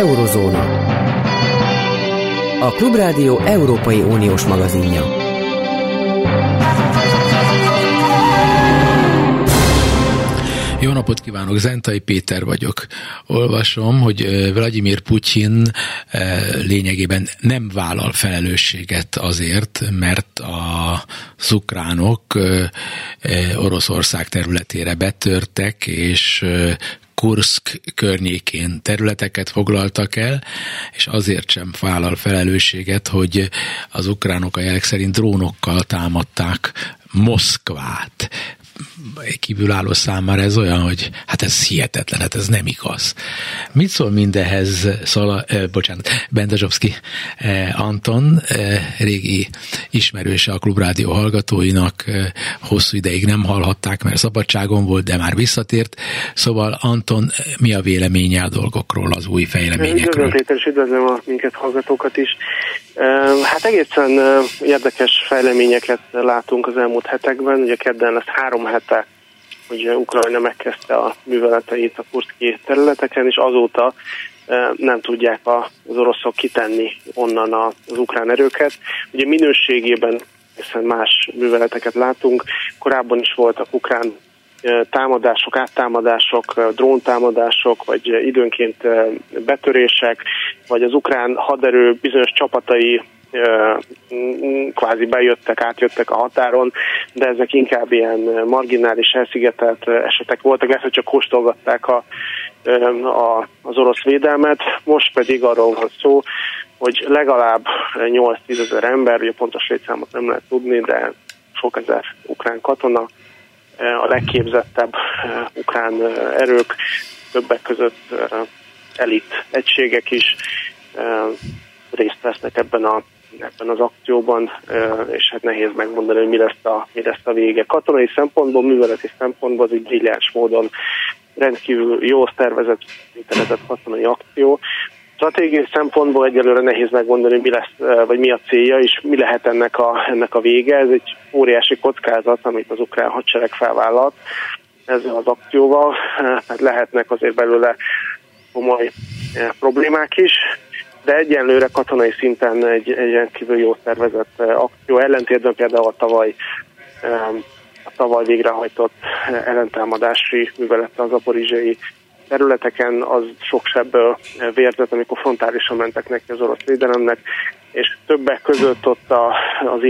Eurozóna. A Klubrádió Európai Uniós magazinja. Jó napot kívánok, Zentai Péter vagyok. Olvasom, hogy Vladimir Putyin lényegében nem vállal felelősséget azért, mert az ukránok Oroszország területére betörtek, és Kurszk környékén területeket foglaltak el, és azért sem vállal felelősséget, hogy az ukránok a jelek szerint drónokkal támadták Moszkvát. Kívülálló számára ez olyan, hogy hát ez hihetetlen, hát ez nem igaz. Mit szól mindehez Bendazsovszky Anton, régi ismerőse a Klubrádió hallgatóinak, hosszú ideig nem hallhatták, mert szabadságon volt, de már visszatért. Szóval Anton, mi a véleménye a dolgokról, az új fejleményekről? Üdvözlöm Péter, és üdvözlöm a minket hallgatókat is. Hát egészen érdekes fejleményeket látunk az elmúlt hetekben. Ugye kedden lesz 3 hete, hogy Ukrajna megkezdte a műveleteit a kurszki területeken, és azóta nem tudják az oroszok kitenni onnan az ukrán erőket. Ugye minőségében egészen más műveleteket látunk. Korábban is voltak ukrán támadások, áttámadások, dróntámadások, vagy időnként betörések, vagy az ukrán haderő bizonyos csapatai kvázi átjöttek a határon, de ezek inkább ilyen marginális, elszigetelt esetek voltak, lehet, hogy csak kóstolgatták az orosz védelmet. Most pedig arról van szó, hogy legalább 8-10 ezer ember, ugye pontos létszámot nem lehet tudni, de sok ezer ukrán katona, a legképzettebb ukrán erők, többek között elit egységek is részt vesznek ebben az akcióban, és hát nehéz megmondani, hogy mi lesz a vége. Katonai szempontból, műveleti szempontból az egy brilliáns módon rendkívül jó szervezett katonai akció. Stratégiai szempontból egyelőre nehéz megmondani, hogy mi lesz, vagy mi a célja, és mi lehet ennek a vége. Ez egy óriási kockázat, amit az ukrán hadsereg felvállalt ezzel az akcióval. Hát lehetnek azért belőle komoly problémák is, de egyenlőre katonai szinten egy rendkívül jó szervezett akció. Ellentétben például a tavaly végrehajtott ellentámadási művelete az zaporizsiai területeken, az sok sebből vérzett, amikor frontálisan mentek neki az orosz védelemnek, és többek között ott az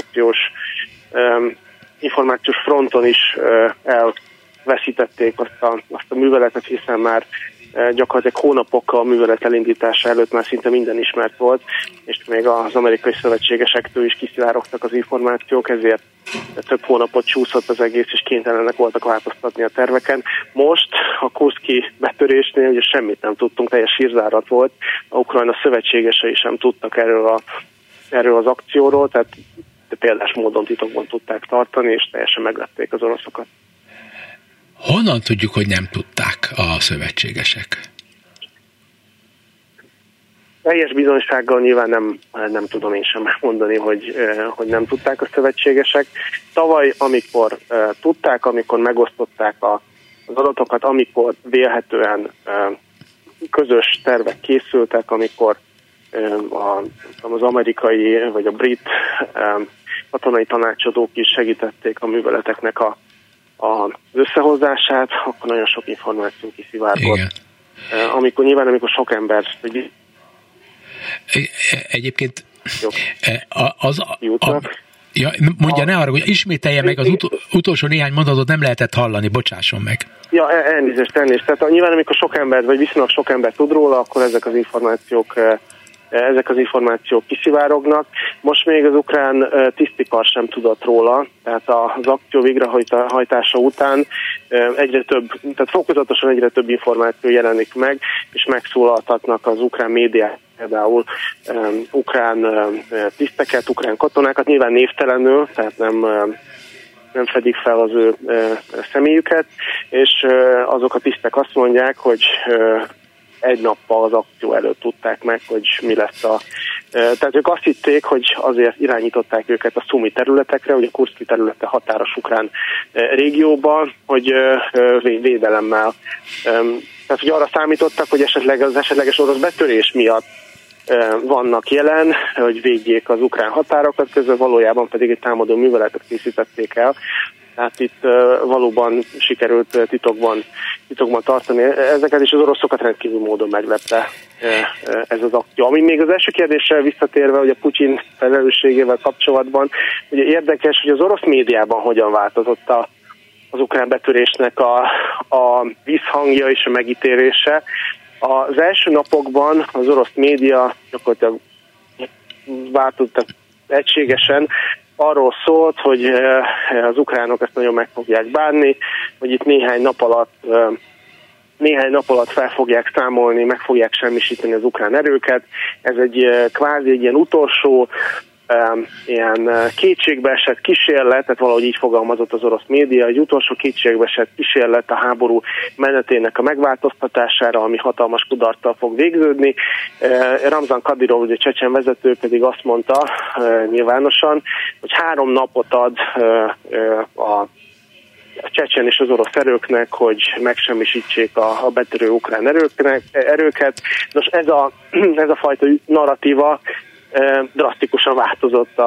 információs fronton is elveszítették azt a műveletet, hiszen már gyakorlatilag hónapokkal a művelet elindítása előtt már szinte minden ismert volt, és még az amerikai szövetségesektől is kiszivárogtak az információk, ezért több hónapot csúszott az egész, és kénytelenek voltak változtatni a terveken. Most a kurszki betörésnél ugye semmit nem tudtunk, teljes hírzárat volt, a Ukrajna szövetségesei sem tudtak erről az akcióról, tehát példás módon titokban tudták tartani, és teljesen meglepték az oroszokat. Honnan tudjuk, hogy nem tudták a szövetségesek? Teljes bizonysággal nyilván nem tudom én sem mondani, hogy nem tudták a szövetségesek. Tavaly, amikor tudták, amikor megosztották az adatokat, amikor vélhetően közös tervek készültek, amikor az amerikai vagy a brit katonai tanácsadók is segítették a műveleteknek az összehozását, akkor nagyon sok információ kiszivárgott. Amikor sok ember... Egyébként mondja, ne arra, hogy ismételje meg az utolsó néhány mondatot, nem lehetett hallani, bocsásson meg. Ja, elnézést. Tehát nyilván, amikor sok ember, vagy viszonylag sok ember tud róla, akkor ezek az információk kiszivárognak. Most még az ukrán tisztikar sem tudott róla, tehát az akció végrehajtása után tehát fokozatosan egyre több információ jelenik meg, és megszólaltatnak az ukrán médiák, például ukrán tiszteket, ukrán katonákat, nyilván névtelenül, tehát nem fedik fel az ő személyüket, és azok a tisztek azt mondják, hogy egy nappal az akció előtt tudták meg, hogy mi lesz Tehát ők azt hitték, hogy azért irányították őket a Szumi területekre, ugye a Kurszki területe határos ukrán régióban, hogy védelemmel. Tehát, hogy arra számítottak, hogy esetleg az esetleges orosz betörés miatt vannak jelen, hogy védjék az ukrán határokat, közben valójában pedig egy támadó műveletet készítették el. Tehát itt valóban sikerült titokban tartani ezeket, és az oroszokat rendkívül módon meglepte ez az akció. Ami még az első kérdéssel visszatérve, hogy a Putyin felelősségével kapcsolatban, ugye érdekes, hogy az orosz médiában hogyan változott az ukrán betörésnek a visszhangja és a megítélése. Az első napokban az orosz média gyakorlatilag változtak egységesen, arról szólt, hogy az ukránok ezt nagyon meg fogják bánni, hogy itt néhány nap alatt fel fogják számolni, meg fogják semmisíteni az ukrán erőket. Ez egy kvázi egy ilyen utolsó, ilyen kétségbeesett kísérlet, tehát valahogy így fogalmazott az orosz média, egy utolsó kétségbeesett kísérlet a háború menetének a megváltoztatására, ami hatalmas kudarccal fog végződni. Ramzan Kadyrov, ugye csecsen vezető pedig azt mondta nyilvánosan, hogy 3 napot ad a csecsen és az orosz erőknek, hogy megsemmisítsék a betörő ukrán erőket. Nos, ez a fajta narratíva drasztikusan változott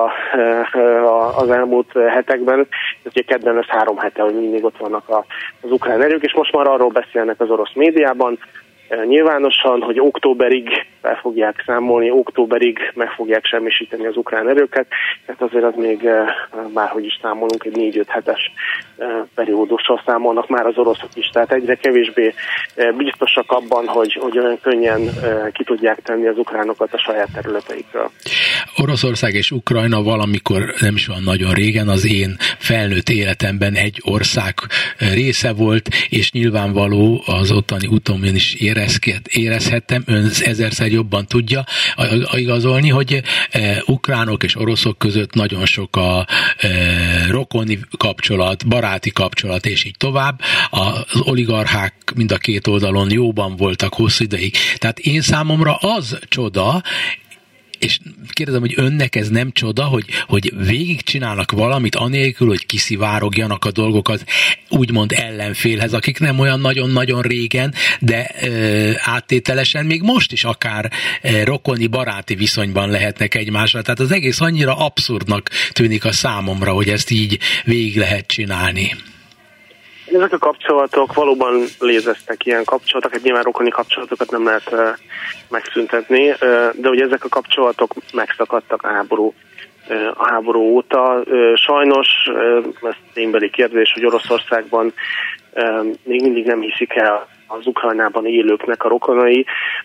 az elmúlt hetekben. Ugye kedden lesz 3 hete, hogy mindig ott vannak az ukrán erők, és most már arról beszélnek az orosz médiában, nyilvánosan, hogy októberig fel fogják számolni, októberig meg fogják semmisíteni az ukrán erőket, tehát azért az még bárhogy is számolunk, egy 4-5 hetes periódussal számolnak már az oroszok is, tehát egyre kevésbé biztosak abban, hogy olyan könnyen ki tudják tenni az ukránokat a saját területeikről. Oroszország és Ukrajna valamikor, nem is van nagyon régen, az én felnőtt életemben egy ország része volt, és nyilvánvaló az ottani utómén is érezhettem, ön ezerszer jobban tudja igazolni, hogy ukránok és oroszok között nagyon sok a rokoni kapcsolat, baráti kapcsolat, és így tovább. Az oligarchák mind a két oldalon jóban voltak hosszú ideig. Tehát én számomra az csoda, és kérdezem, hogy önnek ez nem csoda, hogy végigcsinálnak valamit anélkül, hogy kiszivárogjanak a dolgokat úgymond ellenfélhez, akik nem olyan nagyon-nagyon régen, de áttételesen még most is akár rokoni, baráti viszonyban lehetnek egymással. Tehát az egész annyira abszurdnak tűnik a számomra, hogy ezt így végig lehet csinálni. Ezek a kapcsolatok valóban léteztek, ilyen kapcsolatok, hát nyilván rokoni kapcsolatokat nem lehet megszüntetni, de ugye ezek a kapcsolatok megszakadtak a háború óta. Sajnos ez ténybeli kérdés, hogy Oroszországban még mindig nem hiszik el az Ukrajnában élőknek a rokonai,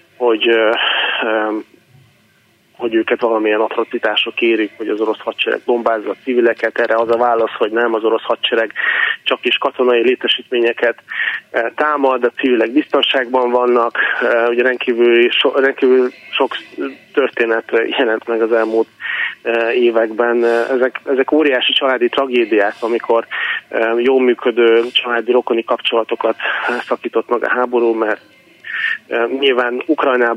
hogy őket valamilyen atrocitások érik, hogy az orosz hadsereg bombázza a civileket. Erre az a válasz, hogy nem, az orosz hadsereg csak is katonai létesítményeket támad, a civilek biztonságban vannak. Ugye rendkívül sok történet jelent meg az elmúlt években. Ezek óriási családi tragédiák, amikor jól működő családi rokoni kapcsolatokat szakított meg a háború, mert nyilván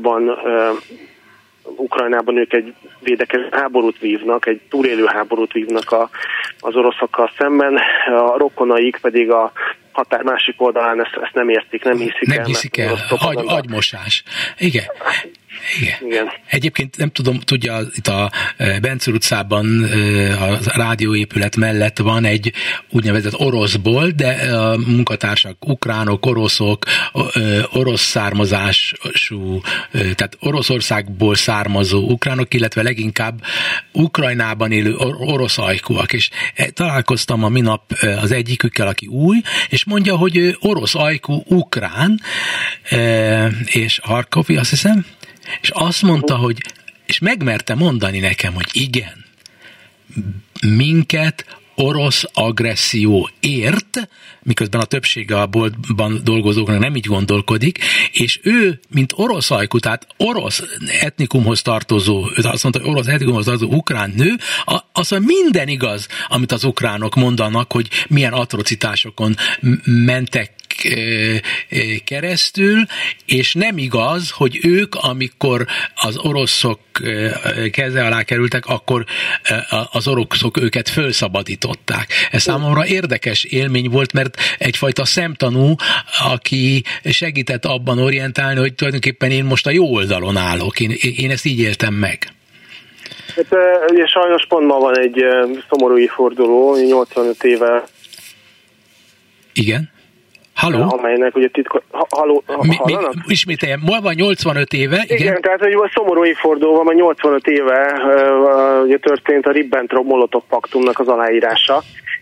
Ukrajnában ők egy védekező háborút vívnak, egy túlélő háborút vívnak az oroszokkal szemben, a rokonaik pedig a határ másik oldalán ezt nem értik, nem hiszik el. Agymosás. Igen. Egyébként nem tudom, tudja, itt a Bencúr utcában a rádióépület mellett van egy úgynevezett oroszbolt, de a munkatársak ukránok, oroszok, orosz származású, tehát Oroszországból származó ukránok, illetve leginkább Ukrajnában élő orosz ajkúak, és találkoztam a minap az egyikükkel, aki új, és mondja, hogy ő orosz ajkú ukrán, és Harkovi, azt hiszem, és azt mondta, hogy, és megmerte mondani nekem, hogy igen, minket orosz agresszió ért, miközben a többsége a boltban dolgozóknak nem így gondolkodik, és ő, mint orosz ajkú, tehát orosz etnikumhoz tartozó, azt mondta, hogy orosz etnikumhoz tartozó ukrán nő, az minden igaz, amit az ukránok mondanak, hogy milyen atrocitásokon mentek keresztül, és nem igaz, hogy ők, amikor az oroszok keze alá kerültek, akkor az oroszok őket fölszabadították. Ez számomra érdekes élmény volt, mert egyfajta szemtanú, aki segített abban orientálni, hogy tulajdonképpen én most a jó oldalon állok. Én ezt így éltem meg. Hát, ugye sajnos pont ma van egy szomorú forduló, 85 éve. Igen. Halló? Amelynek ugye ismételjem, ma van 85 éve. Igen, tehát hogy a szomorú évforduló van, 85 éve ugye történt a Ribbentrop-Molotov paktumnak az aláírása.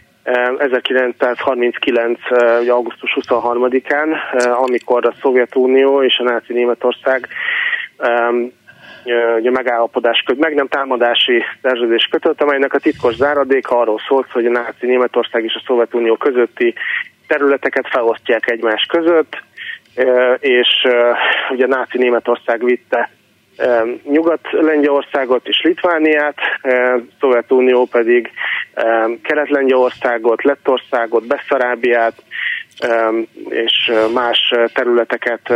1939. augusztus 23-án, amikor a Szovjetunió és a náci Németország ugye megállapodás meg nem támadási szerződés kötött, amelynek a titkos záradéka arról szólt, hogy a náci Németország és a Szovjetunió közötti területeket felosztják egymás között, és ugye a náci Németország vitte Nyugat-Lengyelországot és Litvániát, Szovjetunió pedig Kelet-Lengyelországot, Lettországot, Besszarábiát és más területeket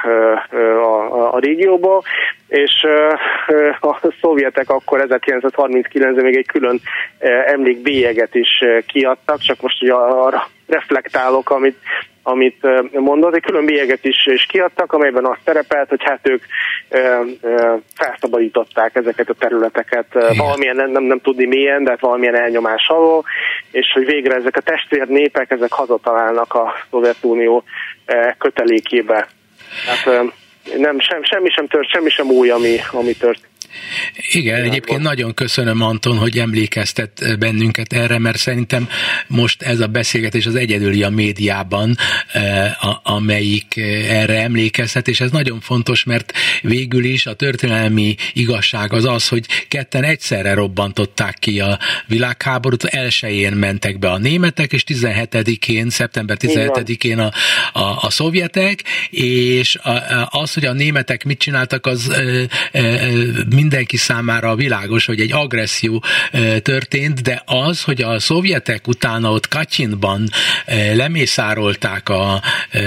a régióból, és a szovjetek akkor 1939-ben még egy külön emlékbélyeget is kiadtak, csak most ugye arra reflektálok, amit mondott, egy külön bélyeget is kiadtak, amelyben az szerepelt, hogy hát ők felszabadították ezeket a területeket valamilyen, nem tudni milyen, de hát valamilyen elnyomás alól, és hogy végre ezek a testvérnépek, ezek hazatalálnak a Szovjetunió kötelékébe. Hát semmi sem új, ami történt. Igen, egyébként nagyon köszönöm, Anton, hogy emlékeztet bennünket erre, mert szerintem most ez a beszélgetés az egyedüli a médiában, amelyik erre emlékeztet, és ez nagyon fontos, mert végül is a történelmi igazság az, hogy ketten egyszerre robbantották ki a világháborút, elsőjén mentek be a németek, és 17-én, szeptember 17-én a szovjetek, és az, hogy a németek mit csináltak, az mindenki számára világos, hogy egy agresszió történt, de az, hogy a szovjetek utána ott Katyinban lemészárolták a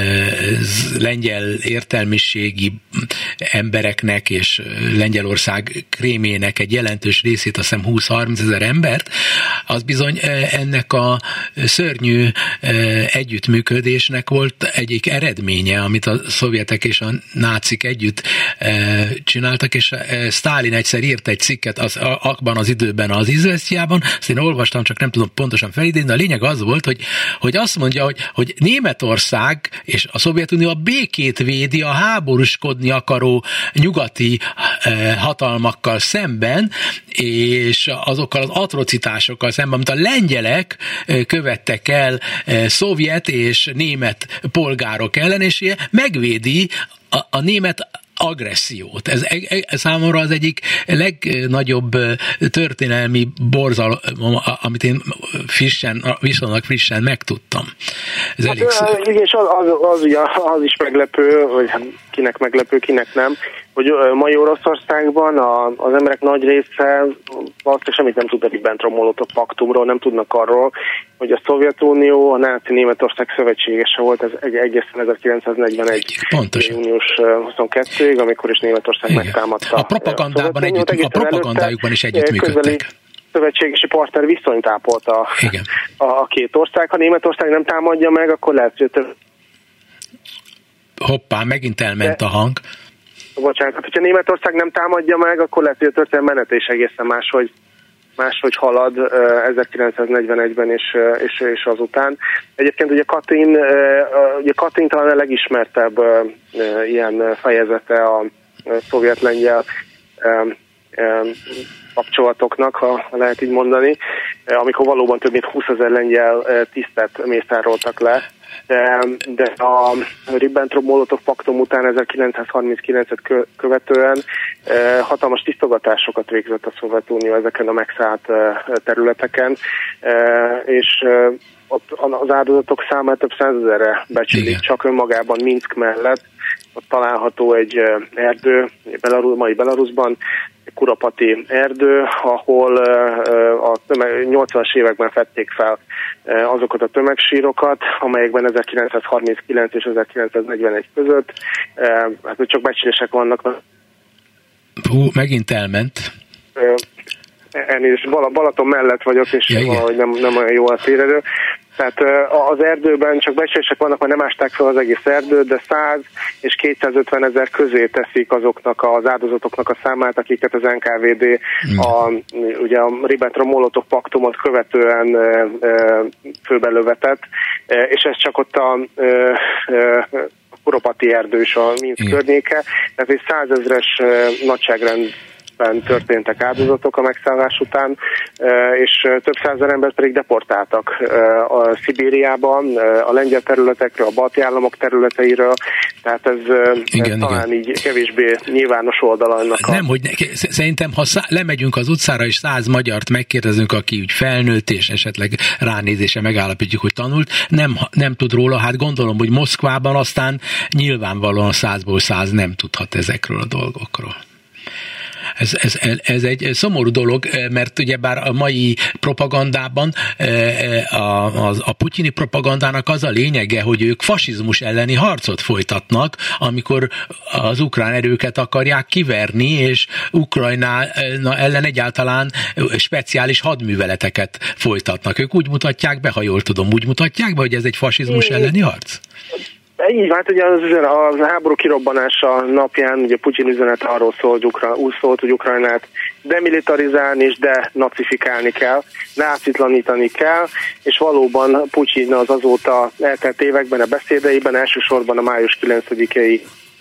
lengyel értelmiségi embereknek és Lengyelország krémének egy jelentős részét, azt hiszem 20-30 ezer embert, az bizony ennek a szörnyű együttműködésnek volt egyik eredménye, amit a szovjetek és a nácik együtt csináltak, és Sztálin egyszer írt egy cikket abban az időben az Izvesztjában, azt én olvastam, csak nem tudom pontosan felidézni, de a lényeg az volt, hogy azt mondja, hogy Németország és a Szovjetunió a békét védi a háborúskodni akaró nyugati hatalmakkal szemben, és azokkal az atrocitásokkal szemben, amit a lengyelek követtek el szovjet és német polgárok ellen, és megvédi a német agressziót. Ez számomra az egyik legnagyobb történelmi borzalom, amit én viszonylag frissen megtudtam. Ez elég és az is meglepő, hogy kinek meglepő, kinek nem, hogy mai Oroszországban az emberek nagy része valószínűleg semmit nem tud a Ribbentrop-Molotov paktumról, nem tudnak arról, hogy a Szovjetunió a náci Németország szövetségese volt egészen 1941. június 22-ig, amikor is Németország megtámadta. A propagandájukban is együttműködtek. Szövetségesi partner viszonyt ápolt a két ország. Ha Németország nem támadja meg, akkor lehet, hogy hoppá, megint elment a hang. Bocsánat, hogyha Németország nem támadja meg, akkor lehet, hogy a történelmi menete is egészen máshogy halad 1941-ben és azután. Egyébként ugye Katyn talán a legismertebb ilyen fejezete a szovjet-lengyel kapcsolatoknak, ha lehet így mondani, amikor valóban több mint 20 000 lengyel tisztet mészároltak le, de a Ribbentrop-Molotov paktum után 1939-et követően hatalmas tisztogatásokat végzett a Szovjetunió ezeken a megszállt területeken, és az áldozatok számát több százezerre becsülik, csak önmagában Minszk mellett. Ott található egy erdő, mai Belarusban, Kuropati erdő, ahol a 80-as években fedték fel azokat a tömegsírokat, amelyekben 1939 és 1941 között, hát csak becslések vannak. Megint elment. Elnézést, Balaton mellett vagyok, és valahogy nem olyan jó a térerő. Tehát az erdőben csak becslések vannak, mert nem ásták fel az egész erdőt, de 100 és 250 ezer közé teszik azoknak az áldozatoknak a számát, akiket az NKVD ugye a Ribbentrop-Molotov paktumot követően főbelövetett, és ez csak ott a Kuropati erdő és a Minszk környéke, tehát egy 100 000-es nagyságrendben történtek áldozatok a megszállás után, és több százezer embert pedig deportáltak a Szibériában, a lengyel területekről, a balti államok területeiről, tehát ez talán így kevésbé nyilvános oldala ennek szerintem, ha lemegyünk az utcára és 100 magyart megkérdezünk, aki úgy felnőtt és esetleg ránézése megállapítjuk, hogy tanult, nem tud róla, hát gondolom, hogy Moszkvában aztán nyilvánvalóan 100-ból 100 nem tudhat ezekről a dolgokról. Ez egy szomorú dolog, mert ugyebár a mai propagandában, a putyini propagandának az a lényege, hogy ők fasizmus elleni harcot folytatnak, amikor az ukrán erőket akarják kiverni, és Ukrajna ellen egyáltalán speciális hadműveleteket folytatnak. Ők úgy mutatják be, ha jól tudom, úgy mutatják be, hogy ez egy fasizmus elleni harc? Így hát ugye az háború kirobbanása napján ugye Putyin üzenet arról szólt, hogy Ukrajnát demilitarizálni és denacifikálni kell, nácitlanítani kell, és valóban Putyin az azóta eltelt években a beszédeiben, elsősorban a május 9-i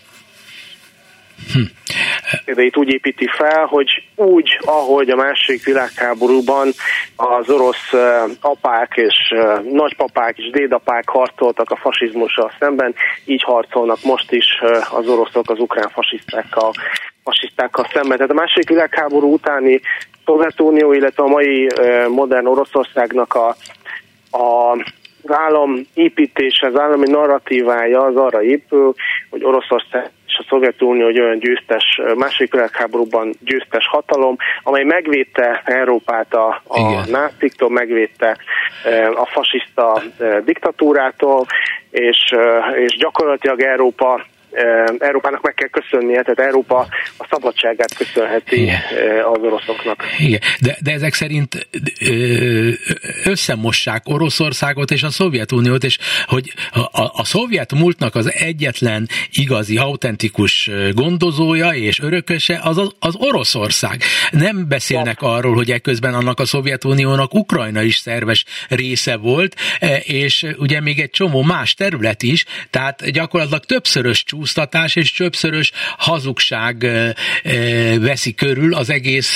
beszédeit úgy építi fel, hogy úgy, ahogy a második világháborúban az orosz apák és nagypapák és dédapák harcoltak a fasizmussal szemben, így harcolnak most is az oroszok az ukrán fasisztákkal szemben. Tehát a második világháború utáni Szovjetunió, illetve a mai modern Oroszországnak az állam építése, az állami narratívája az arra épül, hogy Oroszország és a Szovjetunió egy olyan győztes, második világháborúban győztes hatalom, amely megvédte Európát a náciktól, megvédte a fasiszta diktatúrától, és gyakorlatilag Európának meg kell köszönnie, tehát Európa a szabadságát köszönheti az oroszoknak. Igen. De ezek szerint összemossák Oroszországot és a Szovjetuniót, és hogy a szovjet múltnak az egyetlen igazi, autentikus gondozója és örököse az Oroszország. Nem beszélnek arról, hogy eközben annak a Szovjetuniónak Ukrajna is szerves része volt, és ugye még egy csomó más terület is, tehát gyakorlatilag többszörös csúsztatás és többszörös hazugság veszi körül az egész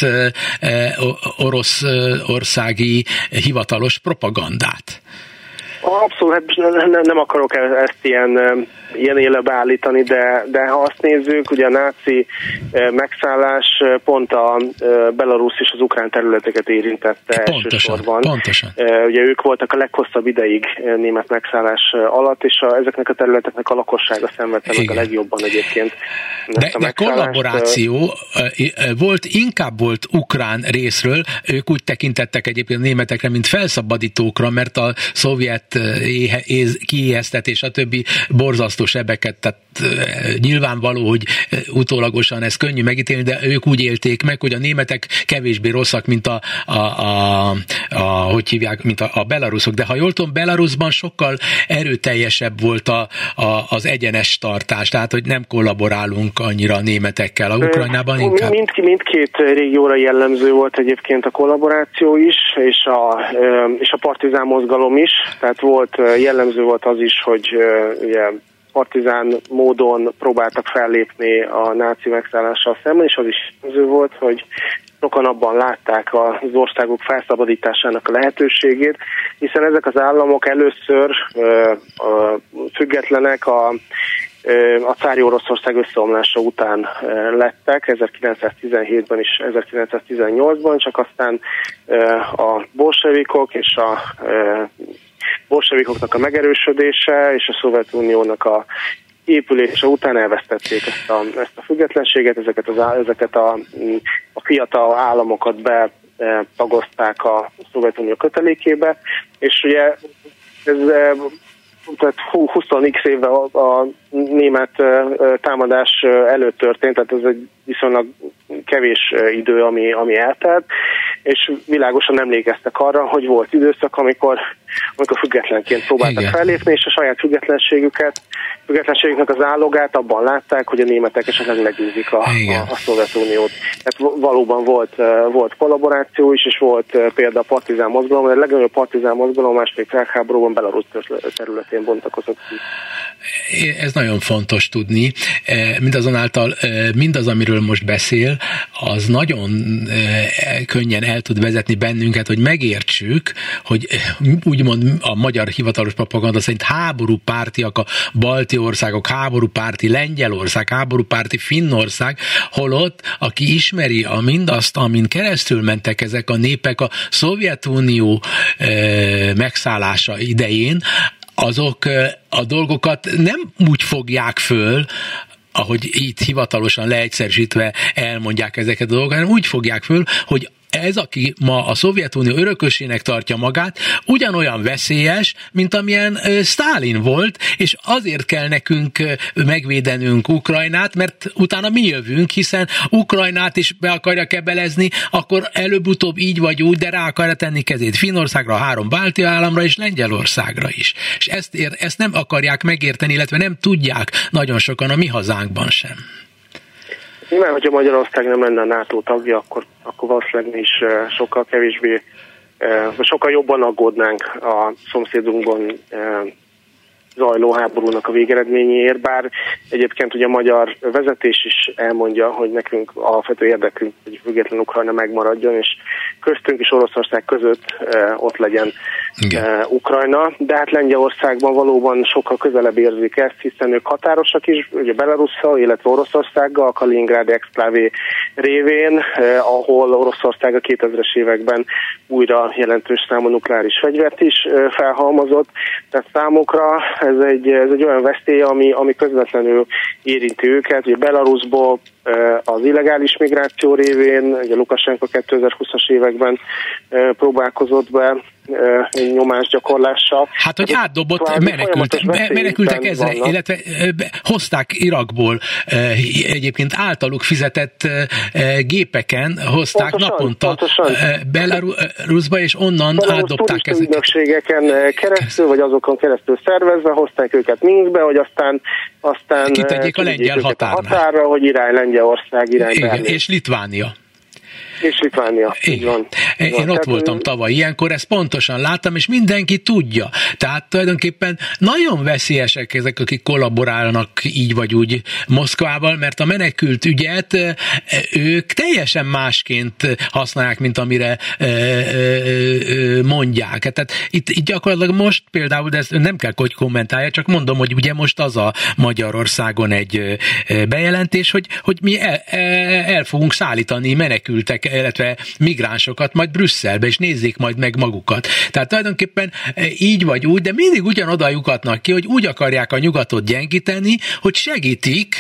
oroszországi hivatalos propagandát. Abszolút, nem akarok ezt ilyen élebe állítani, de ha azt nézzük, ugye a náci megszállás pont a Belarusz és az ukrán területeket érintette elsősorban. Pontosan. Ugye ők voltak a leghosszabb ideig német megszállás alatt, és ezeknek a területeknek a lakossága szenvedte meg a legjobban egyébként. De kollaboráció inkább volt ukrán részről, ők úgy tekintettek egyébként a németekre, mint felszabadítókra, mert a szovjet kiijesztetés, a többi borzasztó sebeket, tehát nyilvánvaló, hogy utólagosan ez könnyű megítélni, de ők úgy élték meg, hogy a németek kevésbé rosszak, mint hogy hívják, mint a belaruszok. De ha jól tudom, Belarusban sokkal erőteljesebb volt az egyenes tartás, tehát hogy nem kollaborálunk annyira a németekkel, a Ukrajnában inkább. Mindkét régióra jellemző volt egyébként a kollaboráció is, és a partizán mozgalom is, tehát jellemző volt az is, hogy ugye partizán módon próbáltak fellépni a náci megszállással szemben, és az is jellemző volt, hogy sokan abban látták az országok felszabadításának a lehetőségét, hiszen ezek az államok először függetlenek a cári Oroszország összeomlása után lettek, 1917-ben és 1918-ban, csak aztán a bolsevikok és a bolsevikoknak a megerősödése és a Szovjetuniónak a épülése után elvesztették ezt a függetlenséget, ezeket a fiatal államokat betagozták a Szovjetunió kötelékébe, és ugye ez tehát 20x évvel a német támadás előtt történt, tehát ez egy viszonylag kevés idő, ami eltelt, és világosan emlékeztek arra, hogy volt időszak, amikor függetlenként próbáltak fellépni, és a saját függetlenségüknek az állogát abban látták, hogy a németek esetleg legyőzik a Szovjetuniót. Tehát valóban volt kollaboráció is, és volt például a partizán mozgalom, a legnagyobb partizán mozgalom második világháborúban Belarus területén bontakozott ki. Ez nagyon fontos tudni. Mindazonáltal mindaz, amiről most beszél, az nagyon könnyen el tud vezetni bennünket, hogy megértsük, hogy úgymond a magyar hivatalos propaganda szerint háborúpártiak a balti országok, háborúpárti Lengyelország, háborúpárti Finnország, holott aki ismeri mindazt, amin keresztül mentek ezek a népek a Szovjetunió megszállása idején, azok a dolgokat nem úgy fogják föl, ahogy itt hivatalosan leegyszerűsítve elmondják ezeket a dolgokat, hanem úgy fogják föl, hogy ez, aki ma a Szovjetunió örökösének tartja magát, ugyanolyan veszélyes, mint amilyen Sztálin volt, és azért kell nekünk megvédenünk Ukrajnát, mert utána mi jövünk, hiszen Ukrajnát is be akarja kebelezni, akkor előbb-utóbb így vagy úgy, de rá akarja tenni kezét Finnországra, a 3 balti államra és Lengyelországra is. És ezt nem akarják megérteni, illetve nem tudják nagyon sokan a mi hazánkban sem. Nyilván, hogyha Magyarország nem lenne a NATO tagja, akkor valószínűleg mi is sokkal kevésbé, sokkal jobban aggódnánk a szomszédunkban zajló háborúnak a végeredményéért, bár egyébként ugye a magyar vezetés is elmondja, hogy nekünk alapvető érdekünk, hogy független Ukrajna megmaradjon, és köztünk és Oroszország között ott legyen Ukrajna, de hát Lengyelországban valóban sokkal közelebb érzik ezt, hiszen ők határosak is, ugye Belarusszal, illetve Oroszországgal, a Kaliningrádi exklávé révén, ahol Oroszország a 2000-es években újra jelentős számú nukleáris fegyvert is felhalmozott, tehát számukra ez egy olyan veszély, ami közvetlenül érinti őket, ugye Belarusból az illegális migráció révén, ugye Lukasenko 2020-as években próbálkozott be nyomásgyakorlással. Hát, hogy átdobott menekültek ezre, illetve hozták Irakból, egyébként általuk fizetett gépeken hozták naponta Belarusba, és onnan átdobták ezeket. Ügynökségeken keresztül, vagy azokon keresztül szervezve hozták őket Minskbe, hogy aztán kitegyék a lengyel határra, hogy irány Lengyelország, irány Berlin. És Litvánia. És Litvánia. Így van. Én ott voltam tavaly ilyenkor, ezt pontosan láttam, és mindenki tudja. Tehát tulajdonképpen nagyon veszélyesek ezek, akik kollaborálnak így vagy úgy Moszkvával, mert a menekült ügyet ők teljesen másként használják, mint amire mondják. Tehát itt gyakorlatilag most például, de ezt nem kell, hogy kommentálja, csak mondom, hogy ugye most az a Magyarországon egy bejelentés, hogy mi el fogunk szállítani menekültek, illetve migránsokat majd Brüsszelbe, és nézzék majd meg magukat. Tehát tulajdonképpen így vagy úgy, de mindig ugyanoda lyukadnak ki, hogy úgy akarják a nyugatot gyengíteni, hogy segítik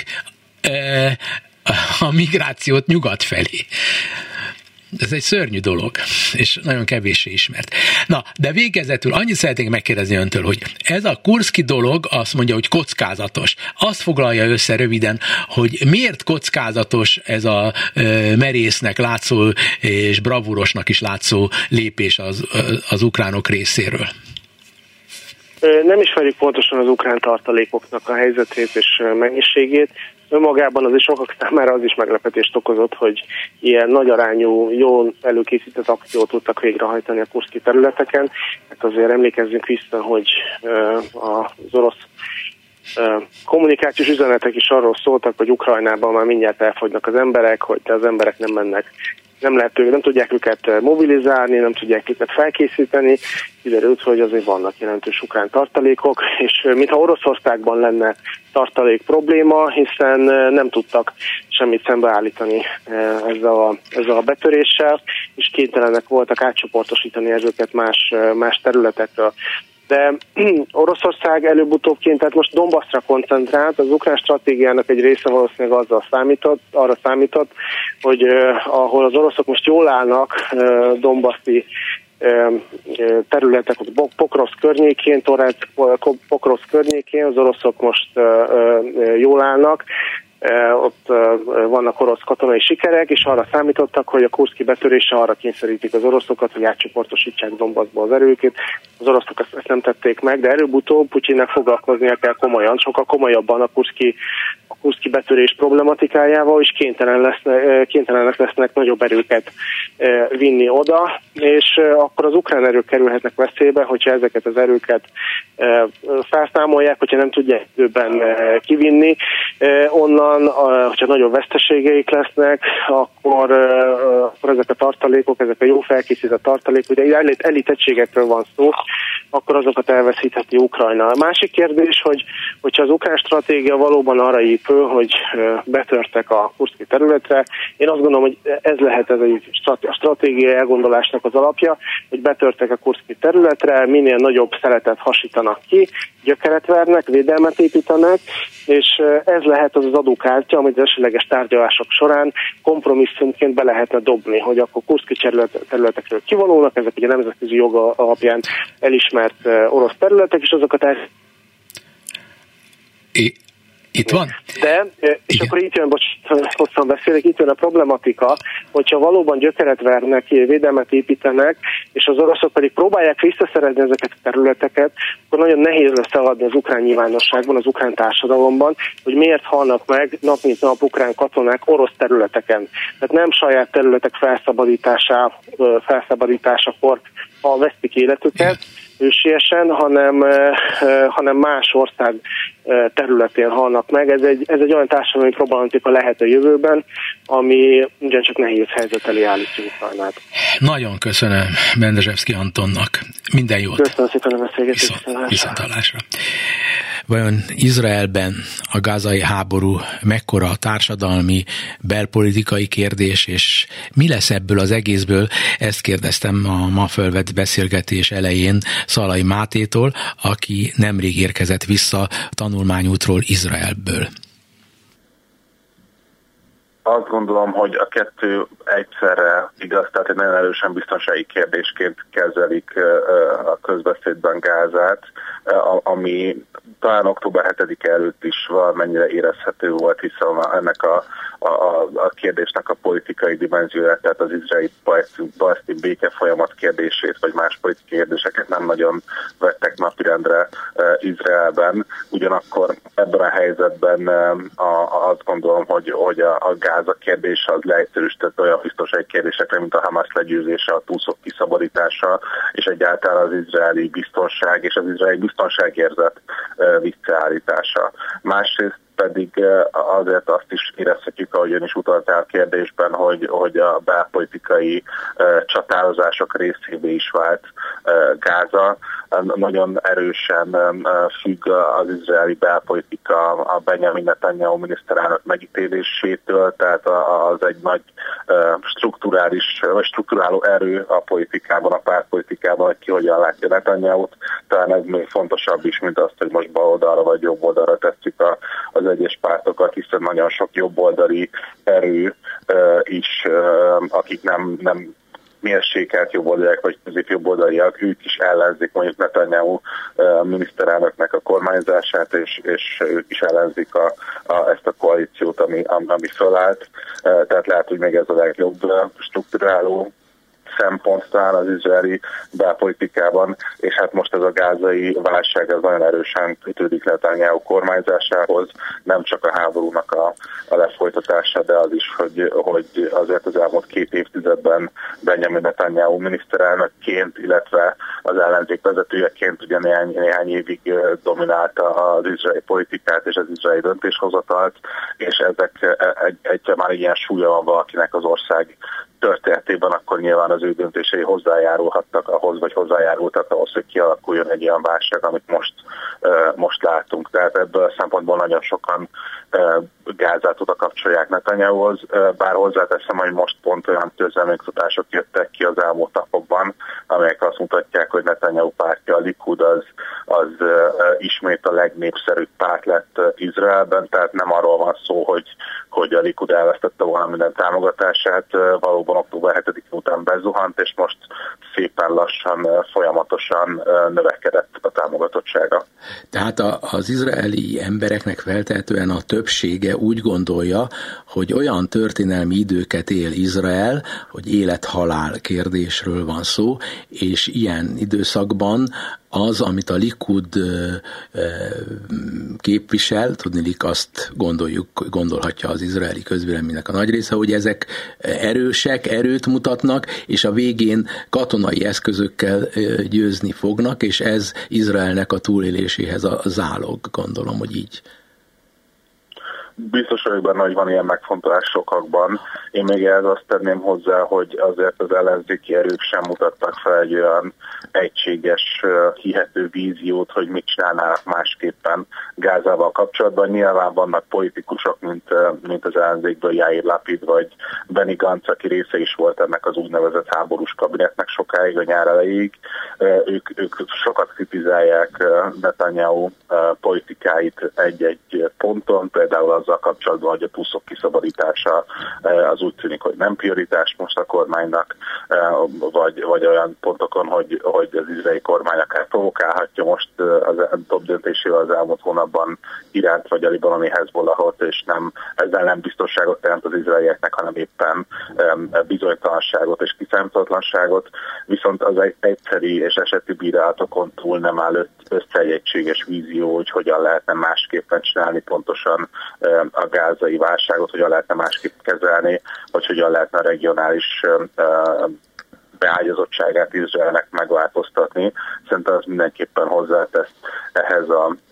a migrációt nyugat felé. Ez egy szörnyű dolog, és nagyon kevéssé ismert. Na, de végezetül annyit szeretnék megkérdezni öntől, hogy ez a kurszki dolog azt mondja, hogy kockázatos. Azt foglalja össze röviden, hogy miért kockázatos ez a merésznek látszó és bravúrosnak is látszó lépés az ukránok részéről. Nem ismerjük pontosan az ukrán tartalékoknak a helyzetét és mennyiségét. Önmagában azért sokak számára az is meglepetést okozott, hogy ilyen nagy arányú, jól előkészített akciót tudtak végrehajtani a kurszki területeken. Hát azért emlékezzünk vissza, hogy az orosz kommunikációs üzenetek is arról szóltak, hogy Ukrajnában már mindjárt elfogynak az emberek, hogy az emberek nem mennek, nem tudják őket mobilizálni, nem tudják őket felkészíteni. Kiderült, hogy azért vannak jelentős ukrán tartalékok, és mintha Oroszországban lenne tartalék probléma, hiszen nem tudtak semmit szembeállítani ezzel a betöréssel, és kénytelenek voltak átcsoportosítani ezeket más területekről. de Oroszország előbb-utóbbként, tehát most Donbasszra koncentrált, az ukrán stratégiának egy része valószínűleg arra számított, hogy ahol az oroszok most jól állnak, donbassi területek, Pokrovszk környékén, Pokrovszk környékén, az oroszok most jól állnak, ott vannak orosz katonai sikerek, és arra számítottak, hogy a kurszki betörése arra kényszerítik az oroszokat, hogy átcsoportosítsák Donbassba az erőket. Az oroszok ezt nem tették meg, de előbb-utóbb Putyinnek foglalkoznia kell komolyan, sokkal komolyabban a kurszki betörés problematikájával, és kénytelenek lesznek nagyobb erőket vinni oda, és akkor az ukrán erők kerülhetnek veszélybe, hogyha ezeket az erőket felszámolják, hogyha nem tudják időben kivinni onnan, hogyha nagyobb veszteségeik lesznek, akkor ezek a tartalékok, ezek a jó felkészített tartalékok, ugye elit egységekről van szó, akkor azokat elveszítheti Ukrajna. A másik kérdés, hogyha az ukrán stratégia valóban arra épül, hogy betörtek a kurszki területre, én azt gondolom, hogy ez lehet a stratégiai elgondolásnak az alapja, hogy betörtek a kurszki területre, minél nagyobb szeletet hasítanak ki, gyökeret vernek, védelmet építenek, és ez lehet az adókártya, amit az esetleges tárgyalások során kompromisszumként be lehetne dobni, hogy akkor kurszki területekről kivonulnak, ezek ugye nemzetközi jog alapján elismert orosz területek, és azokat Itt van? De, és igen. Akkor itt jön, hosszan beszélek, itt jön a problematika, hogyha valóban gyökeret vernek, védelmet építenek, és az oroszok pedig próbálják visszaszerezni ezeket a területeket, akkor nagyon nehéz lesz eladni az ukrán nyilvánosságban, az ukrán társadalomban, hogy miért halnak meg nap mint nap ukrán katonák orosz területeken. Tehát nem saját területek felszabadításakor vesztik életüket, ősiesen, hanem más ország területén halnak meg. Ez egy olyan társadalmi problematika lehet a jövőben, ami ugyancsak nehéz helyzet elé állítja Ukrajnát. Nagyon köszönöm Bendezsevszky Antonnak. Minden jót. Köszönöm szépen a beszélgetést. Viszonthallásra. Vajon Izraelben a gázai háború mekkora társadalmi, belpolitikai kérdés, és mi lesz ebből az egészből? Ezt kérdeztem a ma fölvett beszélgetés elején Szalai Mátétól, aki nemrég érkezett vissza tanulmányútról Izraelből. Azt gondolom, hogy a kettő egyszerre igaz, tehát egy nagyon erősen biztonsági kérdésként kezelik a közbeszédben Gázát, ami talán október 7-e előtt is valamennyire érezhető volt, hiszen ennek a kérdésnek a politikai dimenzióját, tehát az izraeli-palesztin béke folyamat kérdését, vagy más politikai kérdéseket nem nagyon vettek napirendre Izraelben. Ugyanakkor ebben a helyzetben azt gondolom, hogy a Gáza kérdése az leegyszerűsített olyan biztonsági kérdésekre, mint a Hamas legyőzése, a túlszok kiszabadítása, és egyáltalán az izraeli biztonság és az izraeli biztonságérzet visszaállítása. Másrészt pedig azért azt is érezhetjük, ahogy ön is utaltál a kérdésben, hogy a belpolitikai csatározások részévé is vált Gáza. Nagyon erősen függ az izraeli belpolitika a Benjamin Netanyahu miniszterelnök megítélésétől, tehát az egy nagy strukturáló erő a politikában, a pártpolitikában, hogy ki hogyan látja Netanyahut. Talán ez még fontosabb is, mint azt, hogy most baloldalra vagy jobb oldalra tesszük az egyes pártokat, hiszen nagyon sok jobboldali erő is, akik nem mérsékelt jobboldaliak vagy középjobboldaliak, ők is ellenzik mondjuk Netanyahu miniszterelnöknek a kormányzását, és ők is ellenzik ezt a koalíciót, ami fölállt. Tehát lehet, hogy még ez a legjobb strukturáló szempont talán az izraeli belpolitikában, és hát most ez a gázai válság az nagyon erősen kötődik Netanyahu kormányzásához, nem csak a háborúnak a lefolytatása, de az is, hogy azért az elmúlt 2 évtizedben Benjamin Netanyahu miniszterelnökként, illetve az ellenzék vezetőjeként ugye néhány évig dominálta az izraeli politikát és az izraeli döntéshozatalt, és ezek egy már ilyen súlya van valakinek az ország történetében, akkor nyilván az ő döntései hozzájárulhattak ahhoz, vagy hozzájárultak ahhoz, hogy kialakuljon egy ilyen válság, amit most látunk. Tehát ebből a szempontból nagyon sokan Gázát oda kapcsolják Netanyahuhoz, bár hozzáteszem, hogy most pont olyan közvéleménykutatások jöttek ki az elmúlt napokban, amelyek azt mutatják, hogy Netanyahu pártja, a Likud az ismét a legnépszerűbb párt lett Izraelben, tehát nem arról van szó, hogy a Likud elvesztette volna minden támogatását, valóban október 7 után bezuhant, és most szépen lassan, folyamatosan növekedett a támogatottsága. Tehát az izraeli embereknek feltehetően a többsége úgy gondolja, hogy olyan történelmi időket él Izrael, hogy élet-halál kérdésről van szó, és ilyen időszakban az, amit a Likud képvisel, tudniillik azt gondolhatja az izraeli közvéleménynek a nagy része, hogy ezek erősek, erőt mutatnak, és a végén katonai eszközökkel győzni fognak, és ez Izraelnek a túléléséhez a zálog, gondolom, hogy így. Biztos vagyok benne, hogy van ilyen megfontolás sokakban. Én még ehhez azt tenném hozzá, hogy azért az ellenzéki erők sem mutattak fel egy olyan egységes, hihető víziót, hogy mit csinálnának másképpen Gázával kapcsolatban. Nyilván vannak politikusok, mint az ellenzékből Yair Lapid vagy Benny Gantz, aki része is volt ennek az úgynevezett háborús kabinetnek sokáig, a nyár elejéig. Ők sokat kritizálják Netanyahu politikáit egy ponton, például azzal kapcsolatban, hogy a túszok kiszabadítása az úgy tűnik, hogy nem prioritás most a kormánynak, vagy olyan pontokon, hogy az izraeli kormány akár provokálhatja most az top döntésével az elmúlt hónapban Iránt vagy a libanoni Hezbollahot, és ezzel nem biztonságot teremt az izraelieknek, hanem éppen bizonytalanságot és kiszámítatlanságot, viszont az egyszeri és eseti bírálatokon túl nem áll össze egy egységes vízió, hogy hogyan lehetne másképpen csinálni pontosan a gázai válságot, hogyan lehetne másképp kezelni, vagy hogyan lehetne a regionális beágyazottságát Izraelnek megváltoztatni. Szerintem az mindenképpen hozzátesz ehhez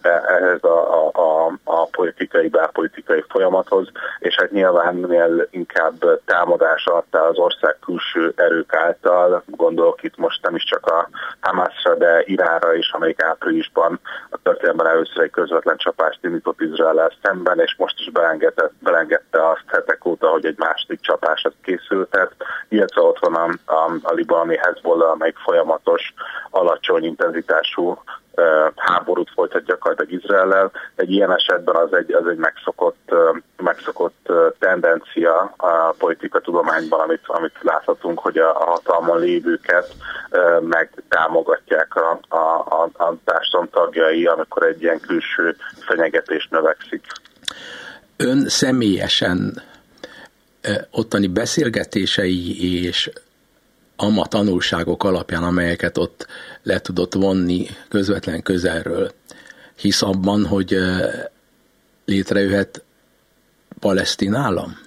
a politikai, belpolitikai folyamathoz, és hát nyilván minél inkább támadás alatt az ország külső erők által, gondolok itt most nem is csak a Hamasra, de Iránra is, amelyik áprilisban a történelemben először egy közvetlen csapást indított Izraellel szemben, és most is belengedte azt hetek óta, hogy egy második csapás készültet, illetve ott van a libanoni Hezbollah, amelyik folyamatos, alacsony intenzitású háborút folytat gyakorlatilag Izraellel. Egy ilyen esetben az egy megszokott tendencia a politikatudományban, amit láthatunk, hogy a hatalmon lévőket megtámogatják a társadalom tagjai, amikor egy ilyen külső fenyegetés növekszik. Ön személyesen ottani beszélgetései és ama tanulságok alapján, amelyeket ott le tudott vonni közvetlen közelről, hisz abban, hogy létrejöhet palesztin állam?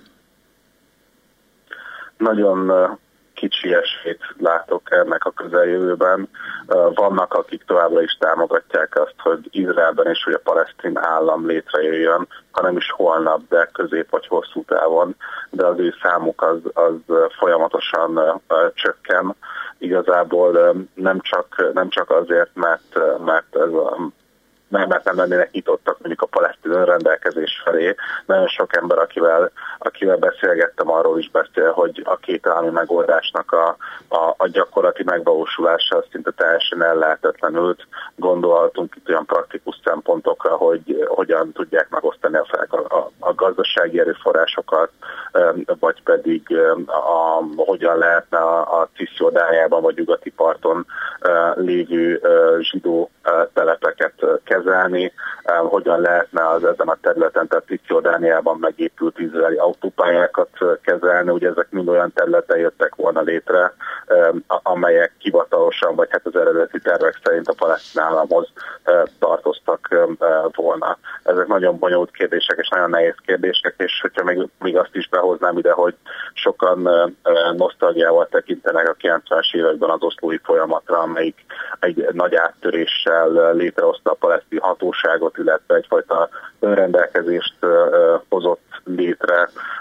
Nagyon kicsi esélyt látok ennek a közeljövőben. Vannak, akik továbbra is támogatják azt, hogy Izraelben is, hogy a palesztin állam létrejöjjön, hanem is holnap, de közép vagy hosszú távon, de az ő számuk az folyamatosan csökken. Igazából nem csak azért, mert nem lennének nyitottak mondjuk a palesztin önrendelkezés felé. Nagyon sok ember, akivel beszélgettem, arról is beszél, hogy a kétállami megoldásnak a gyakorlati megvalósulása szinte teljesen ellehetetlenült. Gondolhatunk itt olyan praktikus szempontokra, hogy hogyan tudják megosztani a gazdasági erőforrásokat, vagy pedig hogyan lehetne a Cisjordániában vagy nyugati parton lévő zsidó telepeket kezelni, hogyan lehetne ezen a területen, tehát Cisjordániában megépült izraeli autópályákat kezelni, ugye ezek mind olyan területen jöttek volna létre, amelyek hivatalosan, vagy hát az eredeti tervek szerint a palesztin államhoz tartoztak volna. Ezek nagyon bonyolult kérdések és nagyon nehéz kérdések, és hogyha még azt is behoznám ide, hogy sokan nosztalgiával tekintenek a 90-es években az oszlói folyamatra, amelyik egy nagy áttöréssel létrehozta a palesztin hatóságot, illetve egyfajta önrendelkezést hozott létre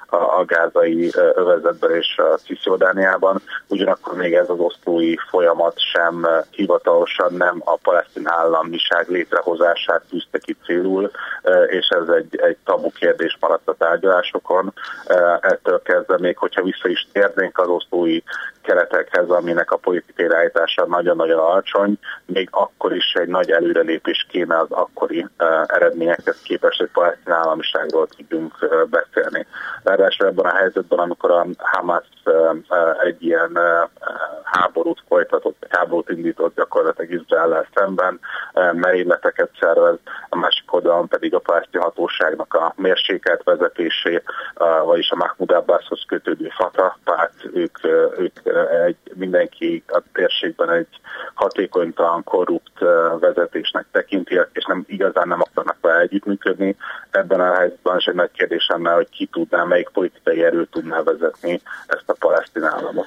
a gázai övezetben és a Cisjordániában. Ugyanakkor még ez az oszlói folyamat sem hivatalosan nem a palesztin államiság létrehozását tűzte ki célul, és ez egy tabu kérdés maradt a tárgyalásokon. Ettől kezdve még, hogyha vissza is térnénk az oszlói keretekhez, aminek a politikai irányítása nagyon-nagyon alacsony, még akkor is egy nagy előrelépés kéne az akkori eredményekhez képest, hogy palesztin államiságról tudjunk beszélni. Ráadásul ebben a helyzetben, amikor a Hamas egy ilyen háborút folytatott, háborút indított gyakorlatilag Izraellel szemben, merényleteket szervez, a másik oldalon pedig a palesztin hatóságnak a mérsékelt vezetésé, vagyis a Mahmoud Abbashoz kötődő Fatah párt, ők mindenki a térségben egy hatékonytalan, korrupt vezetésnek tekinti, és igazán nem akarnak vele együttműködni. Ebben a helyzetben is egy nagy kérdés lenne, hogy ki tudná, melyik politikai erő tudná vezetni ezt a palesztin államot.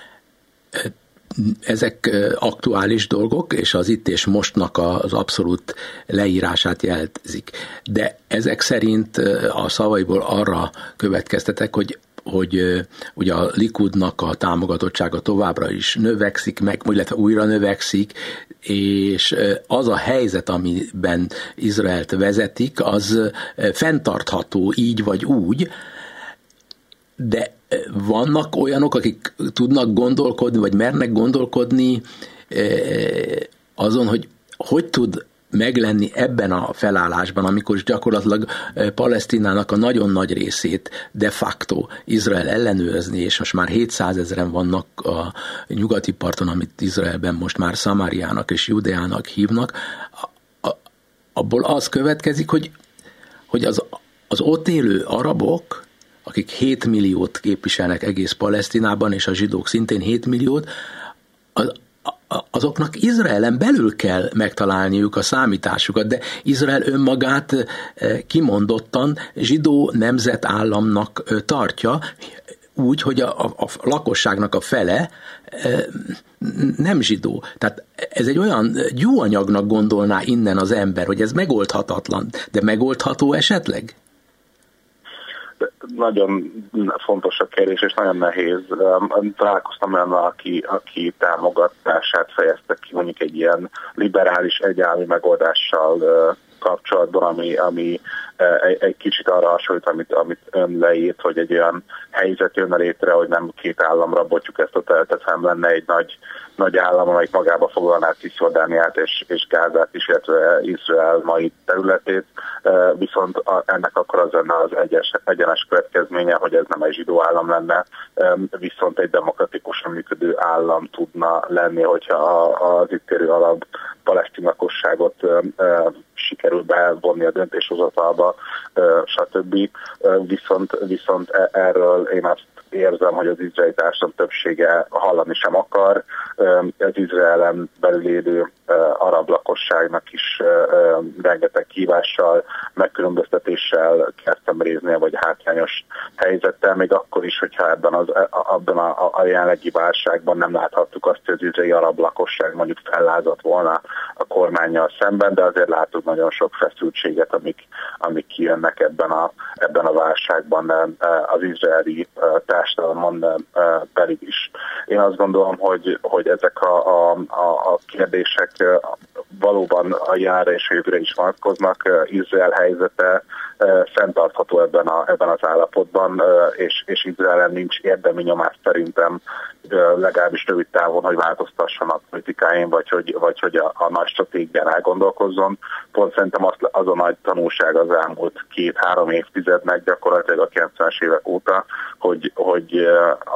Ezek aktuális dolgok, és az itt és mostnak az abszolút leírását jelzik. De ezek szerint a szavaiból arra következtetek, hogy ugye a Likudnak a támogatottsága továbbra is növekszik, illetve újra növekszik, és az a helyzet, amiben Izraelt vezetik, az fenntartható így vagy úgy, de vannak olyanok, akik tudnak gondolkodni, vagy mernek gondolkodni azon, hogy tud meglenni ebben a felállásban, amikor is gyakorlatilag Palesztinának a nagyon nagy részét de facto Izrael ellenőrzni, és most már 700 000 vannak a nyugati parton, amit Izraelben most már Szamáriának és Judeának hívnak, abból az következik, hogy az ott élő arabok, akik 7 milliót képviselnek egész Palesztinában, és a zsidók szintén 7 milliót, azoknak Izraelen belül kell megtalálniuk a számításukat, de Izrael önmagát kimondottan zsidó nemzetállamnak tartja, úgy, hogy a lakosságnak a fele nem zsidó. Tehát ez egy olyan gyúanyagnak gondolná innen az ember, hogy ez megoldhatatlan, de megoldható esetleg? Nagyon fontos a kérdés, és nagyon nehéz. Találkoztam olyannal, aki támogatását fejezte ki mondjuk egy ilyen liberális egyállami megoldással kapcsolatban, ami egy kicsit arra hasonlít, amit ön leírt, hogy egy olyan helyzet jönne létre, hogy nem két államra bontjuk ezt a területet, hanem lenne egy nagy állam, amelyik magába foglalná Cisjordániát és Gázát is, illetve Izrael mai területét, viszont ennek akkor az lenne az egyenes következménye, hogy ez nem egy zsidó állam lenne, viszont egy demokratikusan működő állam tudna lenni, hogyha az itt élő arab palesztin lakosságot sikerül bevonni a döntéshozatalba, stb. Viszont erről én azt érzem, hogy az izraeli társadalom többsége hallani sem akar. Az Izraelen belül élő arab lakosságnak is rengeteg kívással, megkülönböztetéssel kell szembenéznie, vagy hátrányos helyzettel, még akkor is, hogyha abban a jelenlegi válságban nem láthattuk azt, hogy az izraeli arab lakosság mondjuk fellázadt volna a kormánnyal szemben, de azért látunk nagyon sok feszültséget, amik kijönnek ebben a válságban az izraeli társadalmon belül is. Én azt gondolom, hogy ezek a kérdések valóban a járra és jövőre is vonatkoznak. Izrael helyzete fenntartható ebben az állapotban, és Izraelen nincs érdemi nyomás szerintem, legalábbis rövid távon, hogy változtasson a politikáin, vagy hogy a nagy stratégián elgondolkozzon. Pont szerintem az a nagy tanulság az elmúlt 2-3 évtizednek gyakorlatilag a 90-es évek óta, hogy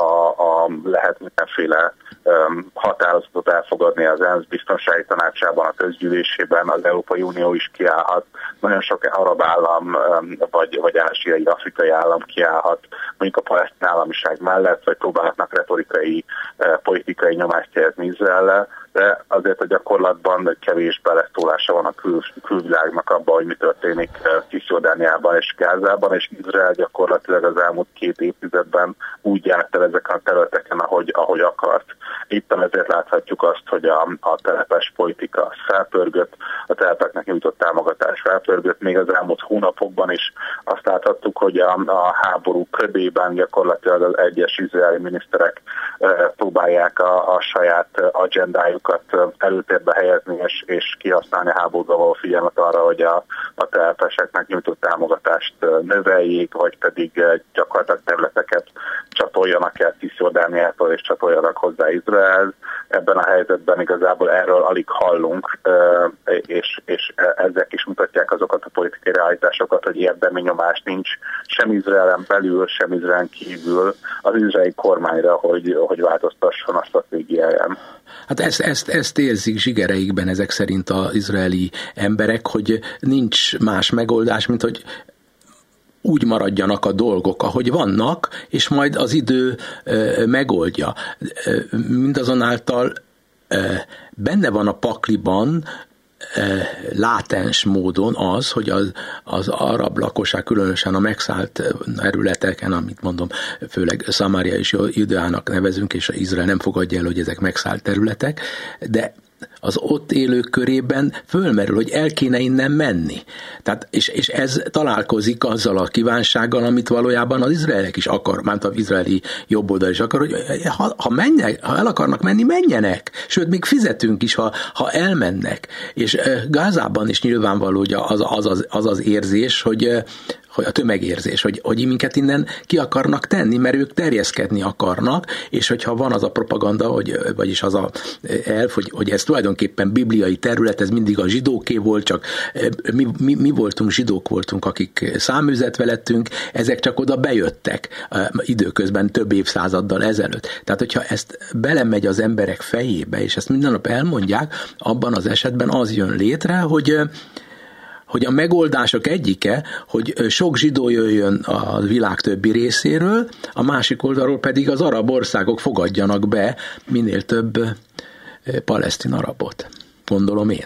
lehet mindenféle határozatot elfogadni az ENSZ biztonsági tanácsában, a közgyűlésében, az Európai Unió is kiállhat, nagyon sok arab állam vagy ázsiai, afrikai állam kiállhat mondjuk a palesztin államiság mellett, vagy próbálhatnak retorikai, politikai nyomást helyezni Izraellel, de azért a gyakorlatban kevés beleszólása van a külvilágnak abban, hogy mi történik Cisjordániában és Gázában, és Izrael gyakorlatilag az elmúlt 2 évtizedben úgy járt el ezeken a területeken, ahogy akart. Éppen ezért láthatjuk azt, hogy a telepes politika felpörgött, a telepeknek nyújtott támogatás felpörgött, még az elmúlt hónapokban is azt láthattuk, hogy a háború ködében gyakorlatilag az egyes izraeli miniszterek próbálják a saját agendájukat előtérbe helyezni, és kihasználni a háborúba való figyelmet arra, hogy a telepeseknek nyújtott támogatást növeljék, vagy pedig gyakorlatilag területeket csatoljanak el Cisjordániától, és csatoljanak hozzá Izraelhez. Ebben a helyzetben igazából erről alig hallunk, és ezek is mutatják azokat a politikai realitásokat, hogy érdemi nyomás nincs sem Izraelen belül, sem Izraelen kívül az izraeli kormányra, hogy változtasson a stratégiáján. Hát ezt érzik zsigereikben ezek szerint az izraeli emberek, hogy nincs más megoldás, mint hogy úgy maradjanak a dolgok, ahogy vannak, és majd az idő megoldja. Mindazonáltal benne van a pakliban látens módon az, hogy az arab lakosság, különösen a megszállt területeken, amit mondom, főleg Szamária és Judeának nevezünk, és Izrael nem fogadja el, hogy ezek megszállt területek, de az ott élők körében fölmerül, hogy el kéne innen menni. Tehát, és ez találkozik azzal a kívánsággal, amit valójában az izraelek is akar, mert az izraeli jobboldal is akar, hogy ha el akarnak menni, menjenek. Sőt, még fizetünk is, ha elmennek. És Gázában is nyilvánvaló, hogy az érzés, hogy a tömegérzés, hogy minket innen ki akarnak tenni, mert ők terjeszkedni akarnak, és hogyha van az a propaganda, vagyis az a elf, hogy ez tulajdonképpen bibliai terület, ez mindig a zsidóké volt, csak mi voltunk, zsidók voltunk, akik száműzetve lettünk, ezek csak oda bejöttek időközben több évszázaddal ezelőtt. Tehát, hogyha ezt belemegy az emberek fejébe, és ezt minden nap elmondják, abban az esetben az jön létre, hogy a megoldások egyike, hogy sok zsidó jöjjön a világ többi részéről, a másik oldalról pedig az arab országok fogadjanak be minél több palesztin arabot. Gondolom én.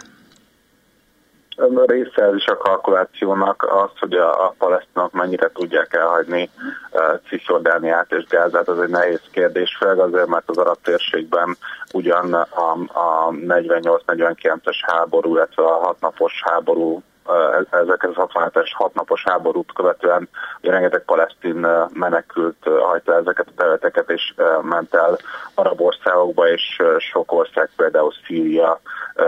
Része ez is a kalkulációnak az, hogy a palesztinok mennyire tudják elhagyni Cisjordániát és Gázát, az egy nehéz kérdés, főleg azért, mert az arab térségben ugyan a 48-49-es háború, illetve a 6 napos háború, 1967-es 6 napos háborút követően rengeteg palesztin menekült hagyta ezeket a területeket, és ment el arab országokba, és sok ország, például Szíria,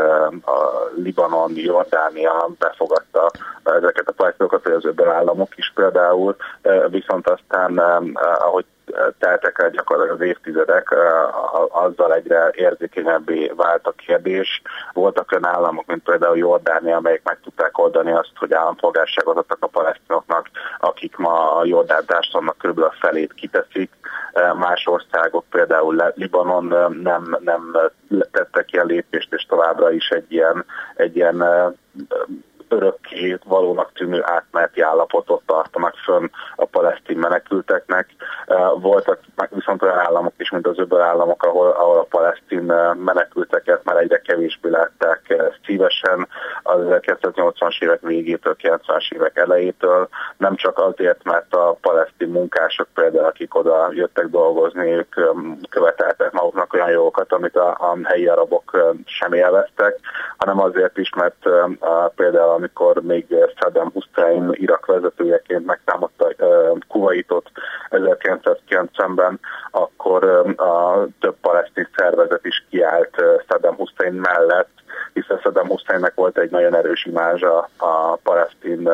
a Libanon, Jordánia befogadta ezeket a palesztinokat, vagy az öböl államok is például, viszont aztán, ahogy teltek el gyakorlatilag az évtizedek, azzal egyre érzékenyebbé vált a kérdés. Voltak olyan államok, mint például Jordánia, amelyek meg tudták oldani azt, hogy állampolgárságot adtak a palesztinoknak, akik ma a jordán társadalomnak kb. A felét kiteszik. Más országok, például Libanon nem tettek ilyen lépést, és továbbra is egy ilyen örökké valónak tűnő átmeneti állapotot tartanak fönn a palesztin menekülteknek. Voltak viszont olyan államok is, mint az öböl államok, ahol a palesztin menekülteket már egyre kevésbé látták szívesen az 1980-as évek végétől, 90-as évek elejétől. Nem csak azért, mert a palesztin munkások például, akik oda jöttek dolgozni, ők követeltek maguknak olyan jogokat, amit a helyi arabok sem élveztek, hanem azért is, mert például amikor még Saddam Hussein Irak vezetőjeként megtámadta Kuvaitot 1990-ben, akkor a több palesztin szervezet is kiállt Saddam Hussein mellett, hiszen Saddam Husseinnek volt egy nagyon erős imázsa a palesztin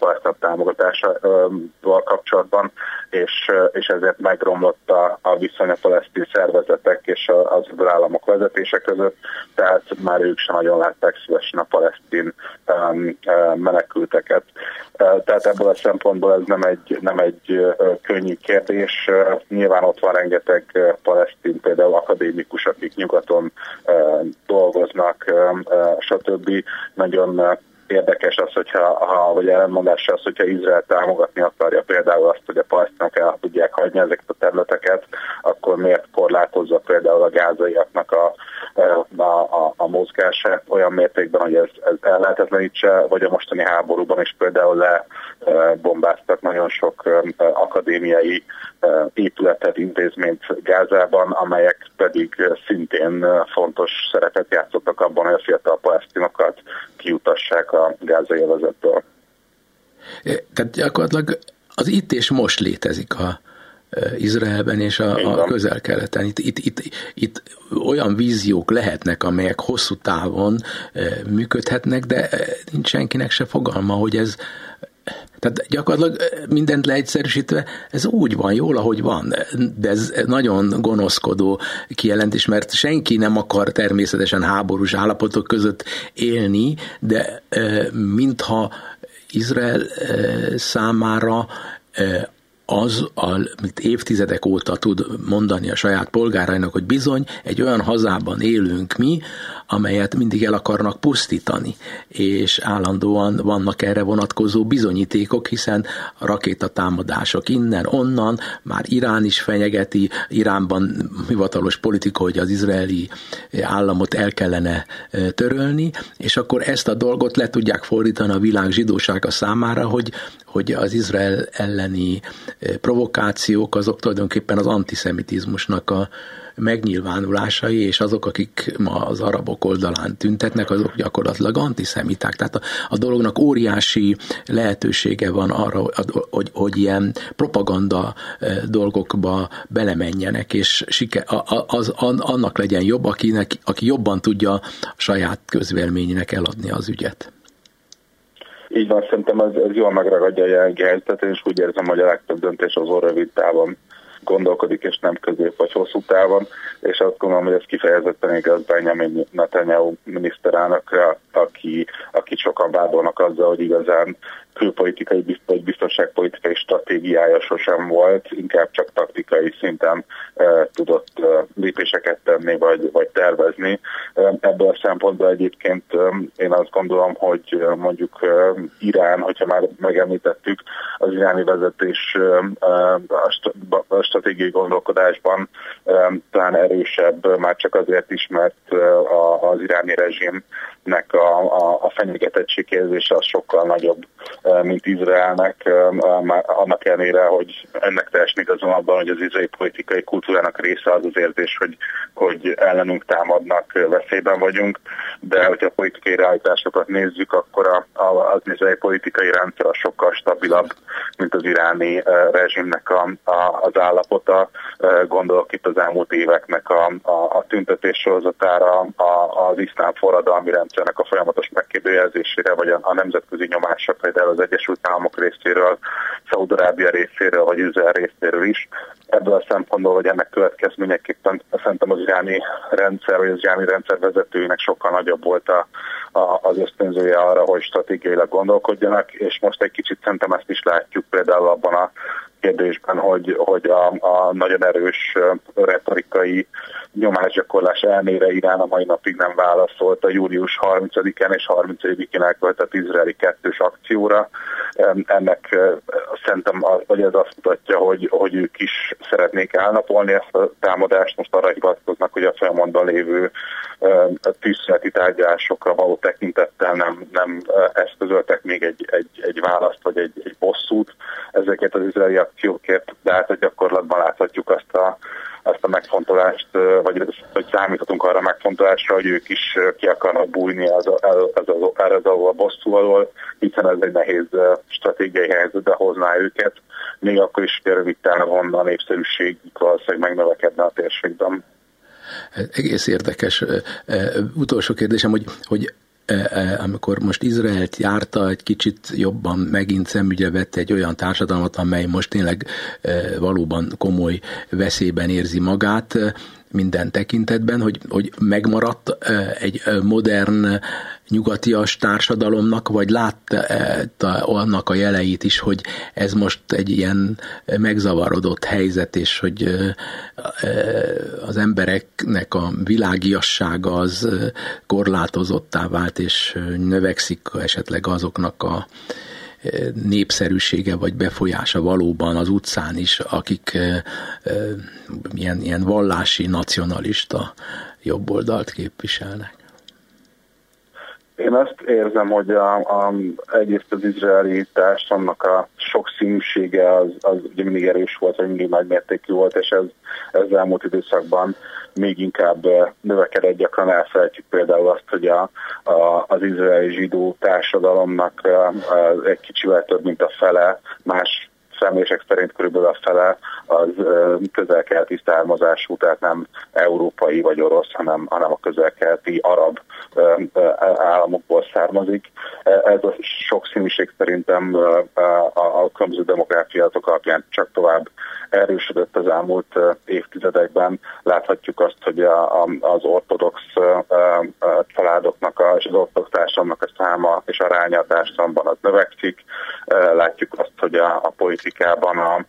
támogatásával kapcsolatban, és ezért megromlott a viszony a palesztin szervezetek és az öböl államok vezetése között, tehát már ők sem nagyon látták szívesen a palesztin menekülteket. Tehát ebből a szempontból ez nem egy könnyű kérdés. Nyilván ott van rengeteg palesztin, például akadémikus, akik nyugaton dolgoznak, stb. Nagyon érdekes az, vagy ellenmondása az, hogyha Izrael támogatni akarja például azt, hogy a palesztinok el tudják hagyni ezeket a területeket, akkor miért korlátozza például a gázaiaknak a mozgását olyan mértékben, hogy ez ellehetetlenítse, vagy a mostani háborúban is például lebombáztak nagyon sok akadémiai épületet, intézményt Gázában, amelyek pedig szintén fontos szerepet játszottak abban, hogy a fiatal palesztinokat kijutassák a gázai övezetből. Tehát gyakorlatilag az itt és most létezik Izraelben és a Közel-Keleten. Itt olyan víziók lehetnek, amelyek hosszú távon működhetnek, de nincs senkinek se fogalma, hogy ez. Tehát gyakorlatilag mindent leegyszerűsítve, ez úgy van, jól, ahogy van, de ez nagyon gonoszkodó kijelentés, mert senki nem akar természetesen háborús állapotok között élni, de mintha Izrael számára amit évtizedek óta tud mondani a saját polgárainak, hogy bizony egy olyan hazában élünk mi, amelyet mindig el akarnak pusztítani, és állandóan vannak erre vonatkozó bizonyítékok, hiszen a rakétatámadások innen, onnan, már Irán is fenyegeti, Iránban hivatalos politika, hogy az izraeli államot el kellene törölni, és akkor ezt a dolgot le tudják fordítani a világ zsidósága számára, hogy az Izrael elleni provokációk azok tulajdonképpen az antiszemitizmusnak a megnyilvánulásai, és azok, akik ma az arabok oldalán tüntetnek, azok gyakorlatilag antiszemiták. Tehát a dolognak óriási lehetősége van arra, hogy ilyen propaganda dolgokba belemenjenek, és annak legyen jobb, aki jobban tudja a saját közvéleményének eladni az ügyet. Így van, szerintem ez jól megragadja a jelenlegi helyzetet, és úgy érzem, hogy a legtöbb döntés azon rövid távon gondolkodik, és nem közép vagy hosszú távon, és azt gondolom, hogy ez kifejezetten igaz Benjamin Netanyahu miniszterelnökre, aki sokan vádolnak azzal, hogy igazán külpolitikai vagy biztonságpolitikai stratégiája sosem volt, inkább csak taktikai szinten tudott lépéseket tenni, vagy tervezni. Ebből a szempontból egyébként én azt gondolom, hogy mondjuk Irán, hogyha már megemlítettük, az iráni vezetés a stratégiai gondolkodásban talán erősebb, már csak azért is, mert az iráni rezsimnek a fenyegetettségérzése az sokkal nagyobb, mint Izraelnek, annak ellenére, hogy ennek teljesen igazon abban, hogy az izraeli politikai kultúrának része az az érzés, hogy ellenünk támadnak, veszélyben vagyunk, de hogyha a politikai realitásokat nézzük, akkor az izraeli politikai rendszer az sokkal stabilabb, mint az iráni rezsimnek az állapota. Gondolok itt az elmúlt éveknek a tüntetés sorozatára, az iszlám forradalmi rendszernek a folyamatos megkérdőjelzésére, vagy a nemzetközi nyomásra, például az Egyesült Államok részéről, Szaúd-Arábia részéről, vagy Izrael részéről is. Ebből a szempontból, hogy ennek következményeképpen szerintem az iráni rendszer, vagy az iráni rendszer vezetőinek sokkal nagyobb volt az ösztönzője arra, hogy stratégiailag gondolkodjanak, és most egy kicsit szerintem ezt is látjuk például abban a kérdésben, hogy a nagyon erős retorikai nyomásgyakorlás ellenére Irán a mai napig nem válaszolt a július 30-án és 31-én elkövetett izraeli kettős akcióra. Ennek szerintem vagy ez azt mutatja, hogy ők is szeretnék elnapolni ezt a támadást, most arra hivatkoznak, hogy a folyamatban lévő tűzszüneti tárgyalásokra való tekintettel nem eszközöltek még egy választ, vagy egy bosszút ezeket az izraeli akciókért, de hát a gyakorlatban láthatjuk azt a megfontolást, vagy számíthatunk arra a megfontolásra, hogy ők is ki akarnak bújni erre a bosszú alól, hiszen ez egy nehéz stratégiai helyzetbe hozná őket, még akkor is rövid távon a népszerűségük valószínűleg megnövekedne a térségben. Egész érdekes. Utolsó kérdésem, hogy amikor most Izraelt járta, egy kicsit jobban megint szemügyre vette egy olyan társadalmat, amely most tényleg valóban komoly veszélyben érzi magát minden tekintetben, hogy megmaradt egy modern nyugatias társadalomnak, vagy látta annak a jeleit is, hogy ez most egy ilyen megzavarodott helyzet, és hogy az embereknek a világiassága az korlátozottá vált, és növekszik esetleg azoknak a népszerűsége vagy befolyása valóban az utcán is, akik ilyen vallási, nacionalista jobboldalt képviselnek? Én azt érzem, hogy egyrészt az izraeli társadalomnak a sokszínűsége az ugye mindig erős volt, vagy mindig nagymértékű volt, és ez elmúlt időszakban még inkább növekedett. Gyakran elfelejtjük például azt, hogy az izraeli zsidó társadalomnak egy kicsivel több, mint a fele, más szemlések szerint körülbelül a fele az közel-keleti származású, tehát nem európai vagy orosz, hanem a közel-keleti arab államokból származik. Ez a sokszínűség szerintem a különböző demográfiátok alapján csak tovább erősödött az elmúlt évtizedekben. Láthatjuk azt, hogy az ortodox családoknak és az ortodox társadalomnak a száma és aránya a társadalomban az növekszik. Látjuk azt, hogy a politikában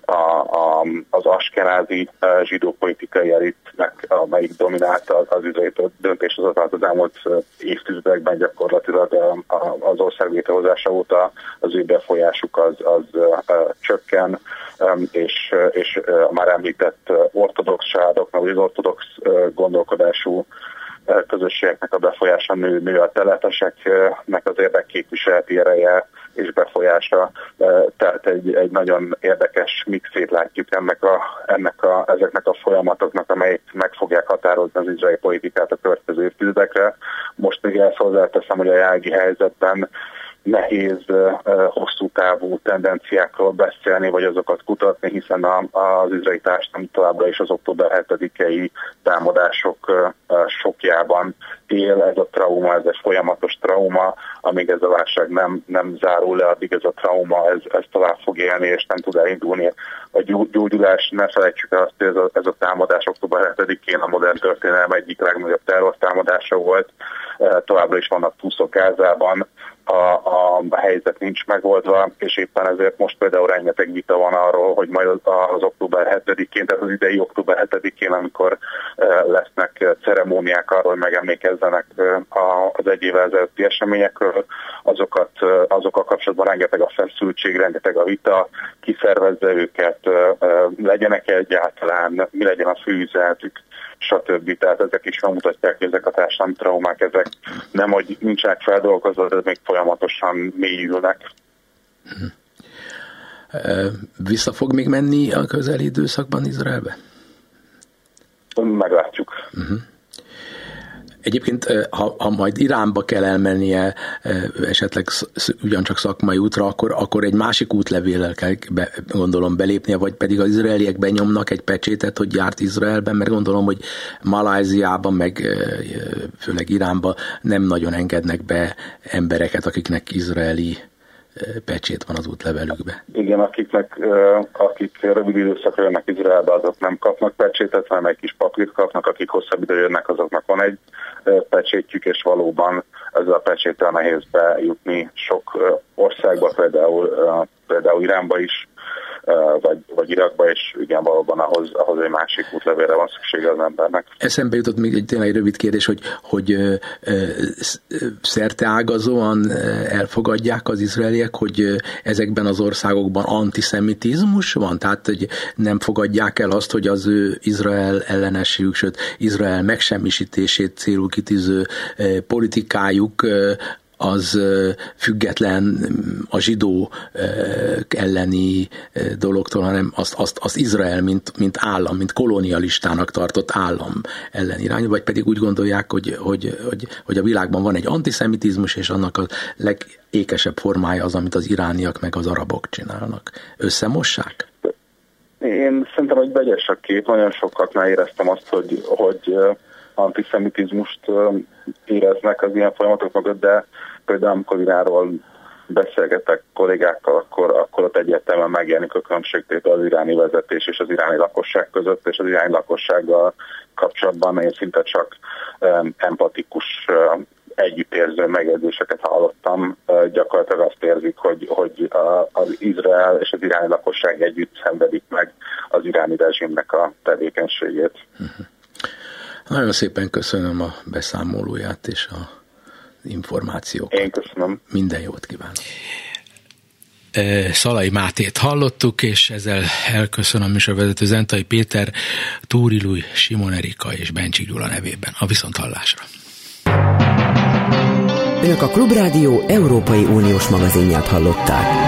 az askenázi zsidó politikai elitnek, amelyik dominált az izraeli döntéshozatalt az elmúlt évtizedekben gyakorlatilag az ország létrehozása óta az ő befolyásuk az csökken, és a már említett ortodox családoknak, vagy az ortodox gondolkodású közösségeknek a befolyása nő, a telepeseknek az érdekképviseleti ereje és befolyása. Tehát egy nagyon érdekes mixét látjuk ezeknek a folyamatoknak, amelyek meg fogják határozni az izraeli politikát a következő évtizedekre. Most még ezt hozzáteszem, hogy a jelenlegi helyzetben nehéz hosszú távú tendenciákról beszélni, vagy azokat kutatni, hiszen az izraeli társadalom továbbra is az október 7-i támadások sokjában él. Ez a trauma, ez egy folyamatos trauma, amíg ez a válság nem zárul le, addig ez a trauma, ez tovább fog élni, és nem tud elindulni. A gyógyulás, ne felejtsük el azt, hogy ez a támadás október 7-én a modern történelem egyik legnagyobb terrortámadása volt. Továbbra is vannak túszok Gázában, a helyzet nincs megoldva, és éppen ezért most például rengeteg vita van arról, hogy majd az október 7-én, tehát az idei október 7-én, amikor lesznek ceremóniák arról, hogy megemlékezzenek az egy évvel ezelőtti eseményekről, azokkal kapcsolatban rengeteg a feszültség, rengeteg a vita, kiszervezze őket, legyenek egyáltalán, mi legyen a fő üzenetük, stb. Tehát ezek is megmutatják, hogy ezek a társadalmi traumák, ezek nem, hogy nincsenek feldolgozva, de még folyamatosan mélyülnek. Vissza fog még menni a közeli időszakban Izraelbe? Meglátjuk. Egyébként, ha majd Iránba kell elmennie esetleg ugyancsak szakmai útra, akkor egy másik útlevéllel kell gondolom belépnie, vagy pedig az izraeliek benyomnak egy pecsétet, hogy járt Izraelben, mert gondolom, hogy Malajziában, meg főleg Iránban nem nagyon engednek be embereket, akiknek izraeli pecsét van az útlevelükbe. Igen, akik rövid időszakra jönnek Izraelbe, azok nem kapnak pecsétet, hanem egy kis papírt kapnak, akik hosszabb időre jönnek, azoknak van egy pecsétjük, és valóban ezzel a pecséttel nehéz bejutni sok országba, például Iránba is, vagy Irakba, és igen, valóban ahhoz egy másik útlevélre van szüksége az embernek. Eszembe jutott még egy tényleg rövid kérdés, hogy szerteágazóan elfogadják az izraeliek, hogy ezekben az országokban antiszemitizmus van? Tehát, hogy nem fogadják el azt, hogy az ő Izrael ellenességük, sőt, Izrael megsemmisítését célul kitűző politikájuk az független a zsidó elleni dologtól, hanem azt Izrael, mint állam, mint kolonialistának tartott állam ellen irány, vagy pedig úgy gondolják, hogy a világban van egy antiszemitizmus, és annak a legékesebb formája az, amit az irániak meg az arabok csinálnak. Összemossák? Én szerintem, hogy vegyes a kép. Nagyon sokaknál éreztem azt, hogy antiszemitizmust éreznek az ilyen folyamatok mögött, de például amikor Iránról beszélgetek kollégákkal, akkor ott egyértelműen megjelenik a különbségtétel az iráni vezetés és az iráni lakosság között, és az iráni lakossággal kapcsolatban én szinte csak empatikus, együttérző megjegyzéseket hallottam. Gyakorlatilag azt érzik, hogy az Izrael és az iráni lakosság együtt szenvedik meg az iráni rezsimnek a tevékenységét. Nagyon szépen köszönöm a beszámolóját és az információkat. Én köszönöm. Minden jót kívánok. Szalai Mátét hallottuk, és ezzel elköszön a műsorvezető Zentai Péter, Túri Lui, Simon Erika és Bencsik Gyula nevében. A viszonthallásra. Önök a Klubrádió Európai Uniós magazinját hallották.